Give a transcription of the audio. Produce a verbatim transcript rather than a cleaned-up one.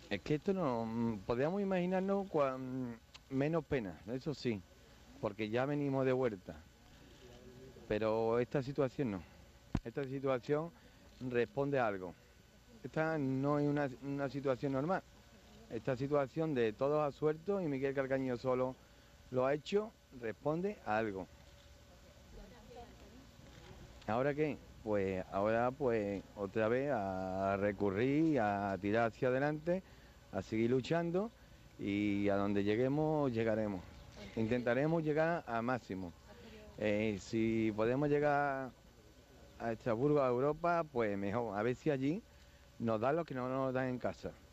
Es que esto no, mm, podríamos imaginarnos cuan- menos pena, eso sí, porque ya venimos de vuelta, pero esta situación no. Esta situación responde a algo. Esta no es una, una situación normal. Esta situación de todos a suelto y Miguel Calcaño solo lo ha hecho, responde a algo. ¿Ahora qué? Pues ahora pues otra vez a recurrir, a tirar hacia adelante, a seguir luchando y a donde lleguemos llegaremos. Intentaremos llegar a máximo. Eh, si podemos llegar a Estrasburgo, a Europa, pues mejor. A ver si allí nos dan lo que no nos dan en casa.